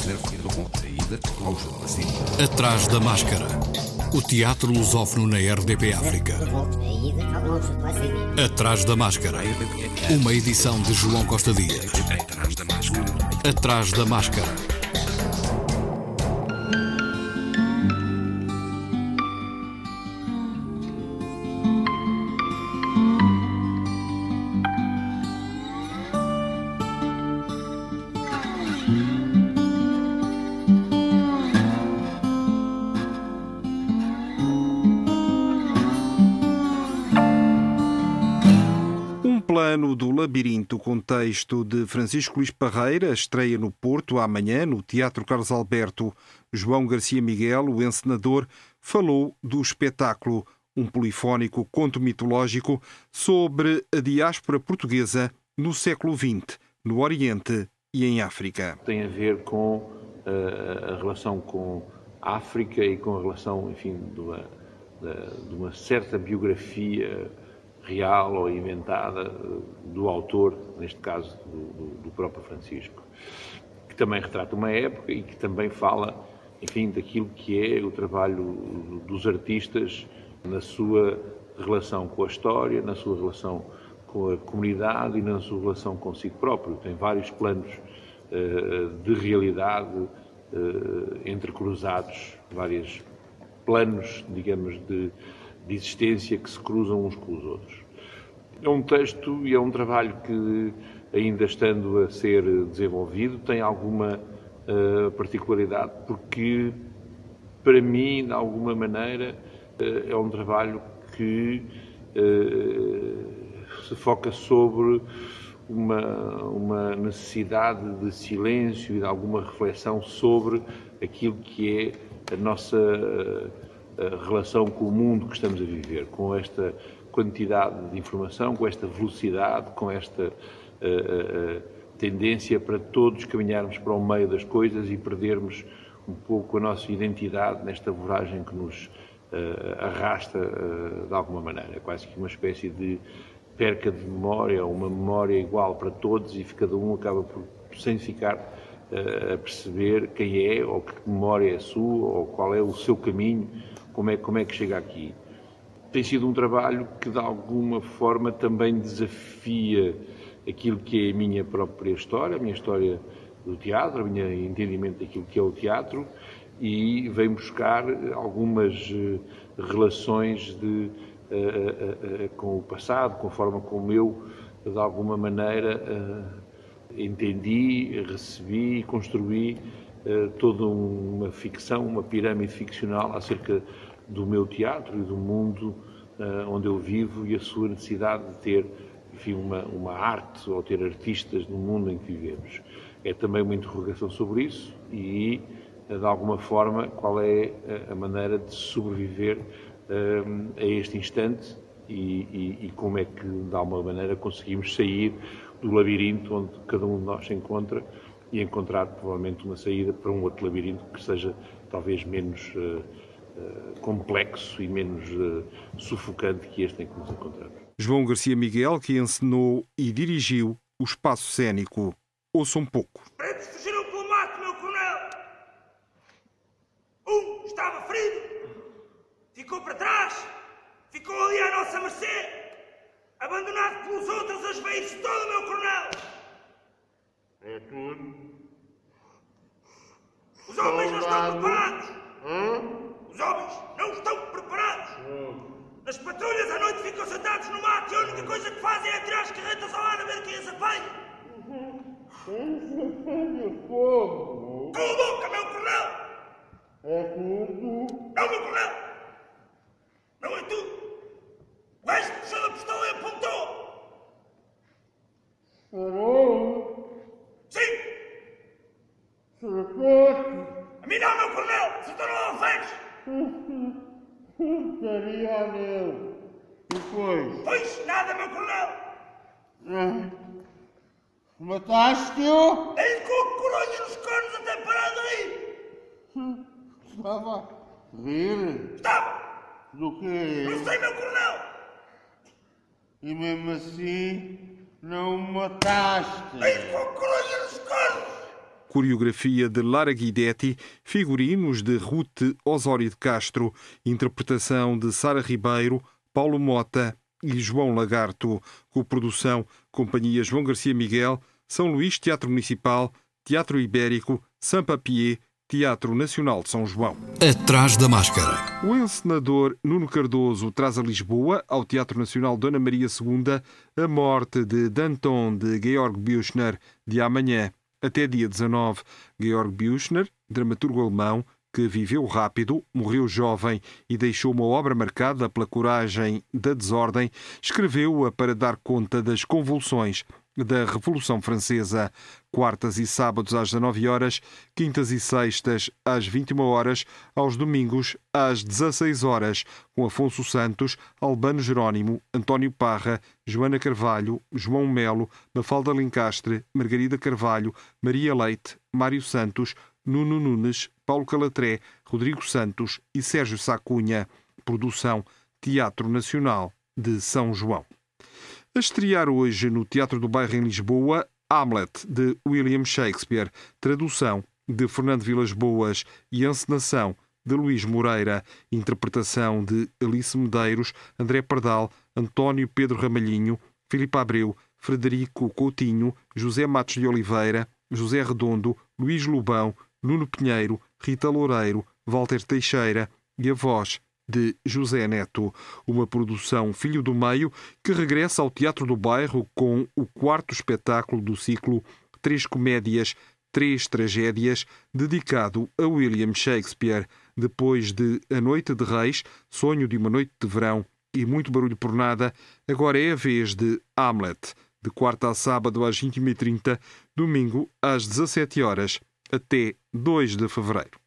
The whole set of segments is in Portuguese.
Atrás da Máscara. O teatro lusófono na RDP África. Atrás da Máscara. Uma edição de João Costa Dias. Atrás da Máscara. Plano do Labirinto, com texto de Francisco Luís Parreira, estreia no Porto amanhã no Teatro Carlos Alberto. João Garcia Miguel, o encenador, falou do espetáculo, um polifónico conto mitológico sobre a diáspora portuguesa no século XX, no Oriente e em África. Tem a ver com a relação com a África e com a relação, enfim, de uma certa biografia real ou inventada do autor, neste caso do próprio Francisco, que também retrata uma época e que também fala, enfim, daquilo que é o trabalho dos artistas na sua relação com a história, na sua relação com a comunidade e na sua relação consigo próprio. Tem vários planos de realidade entrecruzados, vários planos, digamos, de existência que se cruzam uns com os outros. É um texto e é um trabalho que, ainda estando a ser desenvolvido, tem alguma particularidade, porque, para mim, de alguma maneira, é um trabalho que se foca sobre uma necessidade de silêncio e de alguma reflexão sobre aquilo que é a nossa relação com o mundo que estamos a viver, com esta quantidade de informação, com esta velocidade, com esta tendência para todos caminharmos para o meio das coisas e perdermos um pouco a nossa identidade nesta voragem que nos arrasta de alguma maneira. É quase que uma espécie de perca de memória, uma memória igual para todos e cada um acaba por, sem ficar a perceber quem é, ou que memória é a sua, ou qual é o seu caminho, como é que chega aqui. Tem sido um trabalho que, de alguma forma, também desafia aquilo que é a minha própria história, a minha história do teatro, o meu entendimento daquilo que é o teatro, e vem buscar algumas relações com o passado, com a forma como eu, de alguma maneira, entendi, recebi e construí toda uma ficção, uma pirâmide ficcional acerca do meu teatro e do mundo onde eu vivo e a sua necessidade de ter, enfim, uma arte ou ter artistas no mundo em que vivemos. É também uma interrogação sobre isso e, de alguma forma, qual é a maneira de sobreviver a este instante e como é que, de alguma maneira, conseguimos sair do labirinto onde cada um de nós se encontra e encontrar, provavelmente, uma saída para um outro labirinto que seja, talvez, menos complexo e menos sufocante que este em que nos encontramos. João Garcia Miguel, que encenou e dirigiu o espaço cênico. Ouça um pouco. Pretos fugiram pelo mato, meu coronel! Um estava ferido, ficou para trás, ficou ali à nossa mercê, abandonado pelos outros a esvair-se todo, meu coronel! É tudo. Os homens não estão preparados! Os homens não estão preparados! Nas patrulhas à noite ficam sentados no mato e a única coisa que fazem é atirar as carretas ao ar a ver quem as apanha! Fogo. Cala a boca, meu coronel! É tudo. Não, meu coronel! Não é tudo! O gajo puxou a pistola e apontou! Parou. Sim! Cercou-se. A mim não, meu coronel! Se tornou alferes! Estaria nele. Depois. Pois nada, meu coronel! Mataste-o? Dei-lhe com o coronho nos cornos até parar de rir! Estava a rir. Estava! Do quê? Não sei, meu coronel! E mesmo assim, não o mataste. Dei-lhe com o coronho nos cornos! coreografia de Lara Guidetti, figurinos de Ruth Osório de Castro, interpretação de Sara Ribeiro, Paulo Mota e João Lagarto, coprodução Companhia João Garcia Miguel, São Luís Teatro Municipal, Teatro Ibérico, Saint-Papier, Teatro Nacional de São João. Atrás da máscara. O encenador Nuno Cardoso traz a Lisboa, ao Teatro Nacional Dona Maria II, a morte de Danton de Georg Büchner, de amanhã até dia 19. Georg Büchner, dramaturgo alemão, que viveu rápido, morreu jovem e deixou uma obra marcada pela coragem da desordem, escreveu-a para dar conta das convulsões da Revolução Francesa. Quartas e sábados às 19 horas, quintas e sextas às 21 horas, aos domingos às 16 horas, com Afonso Santos, Albano Jerónimo, António Parra, Joana Carvalho, João Melo, Mafalda Lencastre, Margarida Carvalho, Maria Leite, Mário Santos, Nuno Nunes, Paulo Calatré, Rodrigo Santos e Sérgio Sacunha. Produção Teatro Nacional de São João. A estrear hoje no Teatro do Bairro em Lisboa, Hamlet, de William Shakespeare, tradução de Fernando Vilas Boas e encenação de Luís Moreira, interpretação de Alice Medeiros, André Pardal, António Pedro Ramalhinho, Filipe Abreu, Frederico Coutinho, José Matos de Oliveira, José Redondo, Luís Lobão, Nuno Pinheiro, Rita Loureiro, Walter Teixeira e a voz de José Neto. Uma produção Filho do Meio que regressa ao Teatro do Bairro com o quarto espetáculo do ciclo 3 Comédias, 3 Tragédias, dedicado a William Shakespeare. Depois de A Noite de Reis, Sonho de uma Noite de Verão e Muito Barulho por Nada, agora é a vez de Hamlet, de quarta a sábado às 21h30, domingo às 17 horas, até 2 de fevereiro.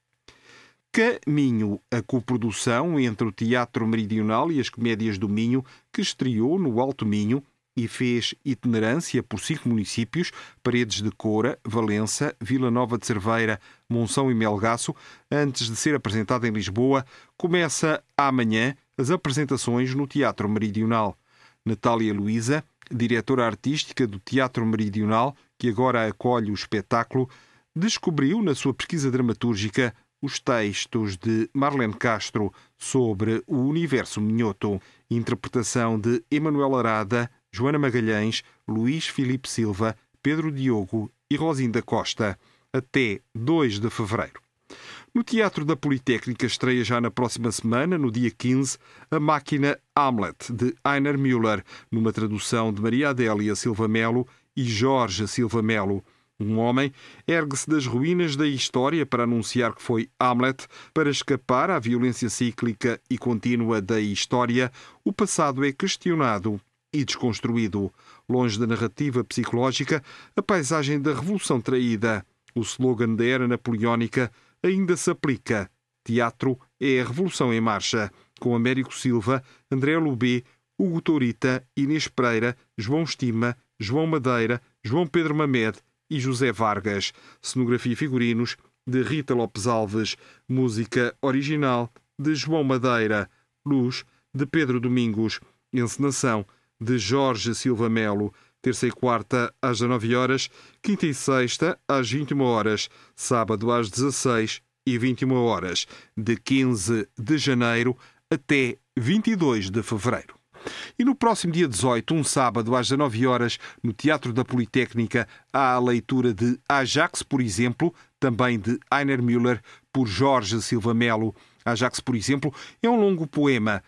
Caminho, a coprodução entre o Teatro Meridional e as Comédias do Minho, que estreou no Alto Minho e fez itinerância por 5 municípios, Paredes de Coura, Valença, Vila Nova de Cerveira, Monção e Melgaço, antes de ser apresentada em Lisboa, começa amanhã as apresentações no Teatro Meridional. Natália Luísa, diretora artística do Teatro Meridional, que agora acolhe o espetáculo, descobriu na sua pesquisa dramatúrgica os textos de Marlene Castro sobre o universo minhoto, interpretação de Emanuel Arada, Joana Magalhães, Luís Filipe Silva, Pedro Diogo e Rosinda Costa, até 2 de fevereiro. No Teatro da Politécnica estreia já na próxima semana, no dia 15, A Máquina Hamlet, de Einar Müller, numa tradução de Maria Adélia Silva Melo e Jorge Silva Melo. Um homem ergue-se das ruínas da história para anunciar que foi Hamlet. Para escapar à violência cíclica e contínua da história, o passado é questionado e desconstruído. Longe da narrativa psicológica, a paisagem da Revolução traída. O slogan da era napoleónica ainda se aplica. Teatro é a Revolução em Marcha. Com Américo Silva, André Lubê, Hugo Tourita, Inês Pereira, João Estima, João Madeira, João Pedro Mamed e José Vargas. Cenografia e figurinos de Rita Lopes Alves. Música original de João Madeira. Luz de Pedro Domingos. Encenação de Jorge Silva Melo. Terça e quarta às 19 horas, quinta e sexta às 21 horas, sábado às 16 e 21 horas, de 15 de janeiro até 22 de fevereiro. E no próximo dia 18, um sábado, às 19 horas, no Teatro da Politécnica, há a leitura de Ajax, por exemplo, também de Einar Müller, por Jorge Silva Melo. Ajax, por exemplo, é um longo poema,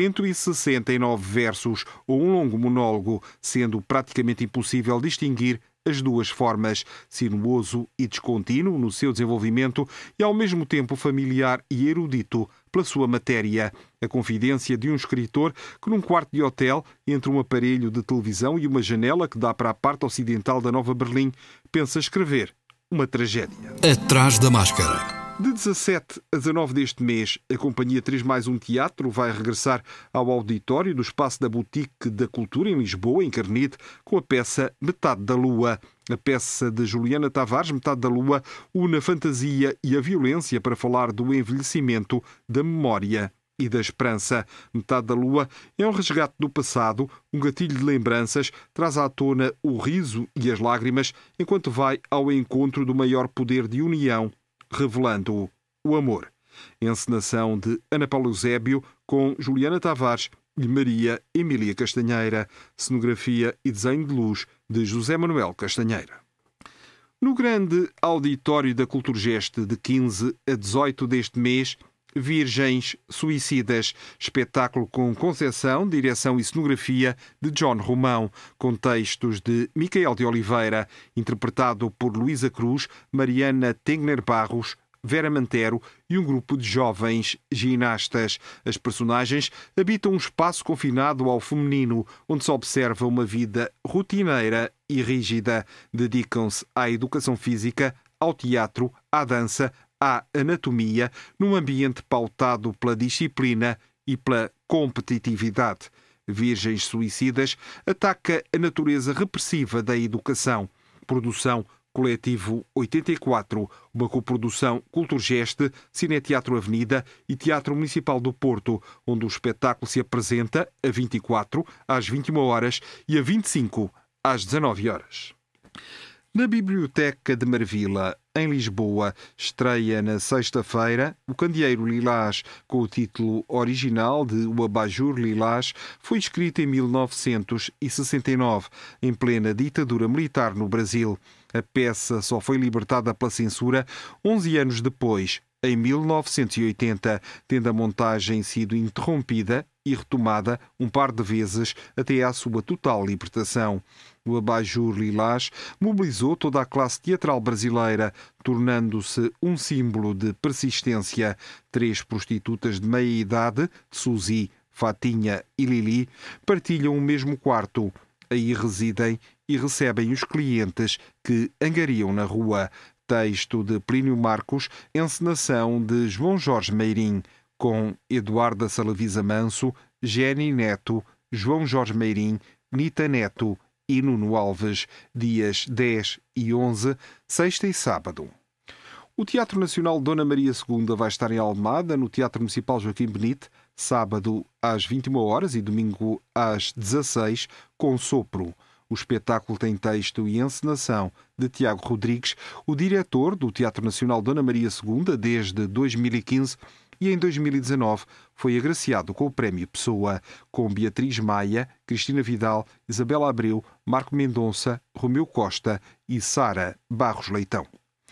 169 versos, ou um longo monólogo, sendo praticamente impossível distinguir as duas formas, sinuoso e descontínuo no seu desenvolvimento e ao mesmo tempo familiar e erudito pela sua matéria. A confidência de um escritor que num quarto de hotel, entre um aparelho de televisão e uma janela que dá para a parte ocidental da Nova Berlim, pensa escrever uma tragédia. Atrás da máscara. De 17 a 19 deste mês, a Companhia 3+1 Teatro vai regressar ao auditório do Espaço da Boutique da Cultura em Lisboa, em Carnide, com a peça Metade da Lua. A peça de Juliana Tavares, Metade da Lua, une a fantasia e a violência para falar do envelhecimento, da memória e da esperança. Metade da lua é um resgate do passado, um gatilho de lembranças, traz à tona o riso e as lágrimas, enquanto vai ao encontro do maior poder de união, revelando o amor. Encenação de Ana Paula Eusébio, com Juliana Tavares e Maria Emília Castanheira. Cenografia e desenho de luz de José Manuel Castanheira. No grande auditório da Culturgest, de 15 a 18 deste mês, Virgens Suicidas, espetáculo com concepção, direção e cenografia de John Romão, com textos de Micael de Oliveira, interpretado por Luísa Cruz, Mariana Tegner Barros, Vera Mantero e um grupo de jovens ginastas. As personagens habitam um espaço confinado ao feminino, onde se observa uma vida rotineira e rígida. Dedicam-se à educação física, ao teatro, à dança, à anatomia, num ambiente pautado pela disciplina e pela competitividade. Virgens Suicidas ataca a natureza repressiva da educação. Produção Coletivo 84, uma coprodução Culturgest, Cineteatro Avenida e Teatro Municipal do Porto, onde o espetáculo se apresenta a 24, às 21 horas e a 25, às 19 horas. Na Biblioteca de Marvila, em Lisboa, estreia na sexta-feira O Candeeiro Lilás, com o título original de O Abajur Lilás. Foi escrito em 1969, em plena ditadura militar no Brasil. A peça só foi libertada pela censura 11 anos depois, em 1980, tendo a montagem sido interrompida e retomada um par de vezes até à sua total libertação. O Abajur Lilás mobilizou toda a classe teatral brasileira, tornando-se um símbolo de persistência. 3 prostitutas de meia-idade, Suzy, Fatinha e Lili, partilham o mesmo quarto. Aí residem e recebem os clientes que angariam na rua. Texto de Plínio Marcos, encenação de João Jorge Meirim, com Eduarda Salavisa Manso, Jenny Neto, João Jorge Meirim, Nita Neto e Nuno Alves, dias 10 e 11, sexta e sábado. O Teatro Nacional Dona Maria II vai estar em Almada, no Teatro Municipal Joaquim Benite, sábado às 21 horas e domingo às 16, com sopro. O espetáculo tem texto e encenação de Tiago Rodrigues, o diretor do Teatro Nacional Dona Maria II desde 2015, e em 2019 foi agraciado com o Prémio Pessoa, com Beatriz Maia, Cristina Vidal, Isabela Abreu, Marco Mendonça, Romeu Costa e Sara Barros Leitão.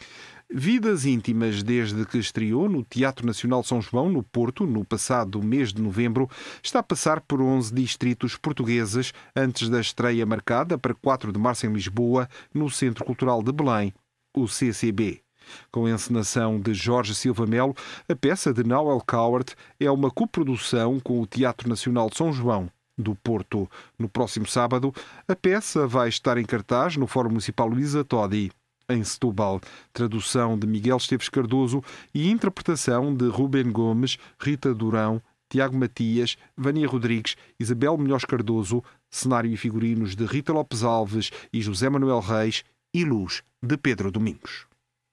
Vidas íntimas, desde que estreou no Teatro Nacional São João, no Porto, no passado mês de novembro, está a passar por 11 distritos portugueses, antes da estreia marcada para 4 de março em Lisboa, no Centro Cultural de Belém, o CCB. Com a encenação de Jorge Silva Melo, a peça de Noel Coward é uma coprodução com o Teatro Nacional de São João, do Porto. No próximo sábado, a peça vai estar em cartaz no Fórum Municipal Luísa Todi, em Setúbal. Tradução de Miguel Esteves Cardoso e interpretação de Rubén Gomes, Rita Durão, Tiago Matias, Vânia Rodrigues, Isabel Melhores Cardoso, cenário e figurinos de Rita Lopes Alves e José Manuel Reis e luz de Pedro Domingos.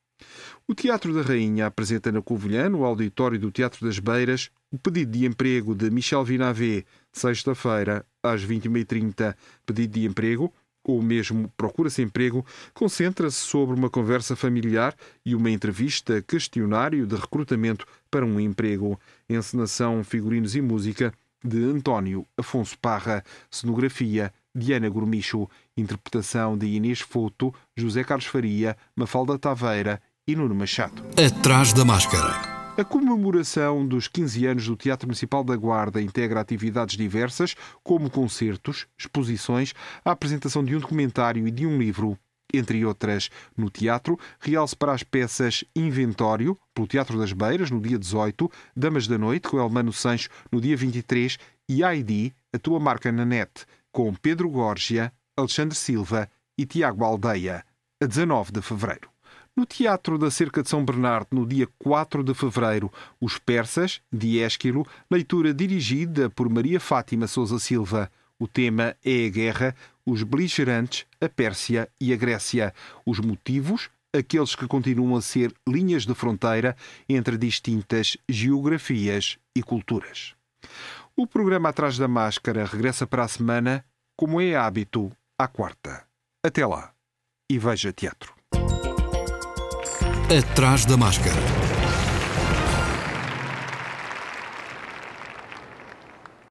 O Teatro da Rainha apresenta na Covilhã, no auditório do Teatro das Beiras, o pedido de emprego de Michel Vinavé, sexta-feira, às 21h30. Pedido de emprego, ou mesmo Procura-se Emprego, concentra-se sobre uma conversa familiar e uma entrevista questionário de recrutamento para um emprego. Encenação, figurinos e música de António Afonso Parra. Cenografia de Ana Gourmicho. Interpretação de Inês Foto, José Carlos Faria, Mafalda Taveira e Nuno Machado. Atrás da Máscara. A comemoração dos 15 anos do Teatro Municipal da Guarda integra atividades diversas, como concertos, exposições, a apresentação de um documentário e de um livro, entre outras. No teatro, realce para as peças Inventório, pelo Teatro das Beiras, no dia 18, Damas da Noite, com Elmano Sancho, no dia 23, e ID, A Tua Marca na Net, com Pedro Górgia, Alexandre Silva e Tiago Aldeia, a 19 de fevereiro. No Teatro da Cerca de São Bernardo, no dia 4 de fevereiro, Os Persas, de Ésquilo, leitura dirigida por Maria Fátima Sousa Silva. O tema é a guerra, os beligerantes, a Pérsia e a Grécia. Os motivos, aqueles que continuam a ser linhas de fronteira entre distintas geografias e culturas. O programa Atrás da Máscara regressa para a semana, como é hábito, à quarta. Até lá e veja teatro. Atrás da Máscara.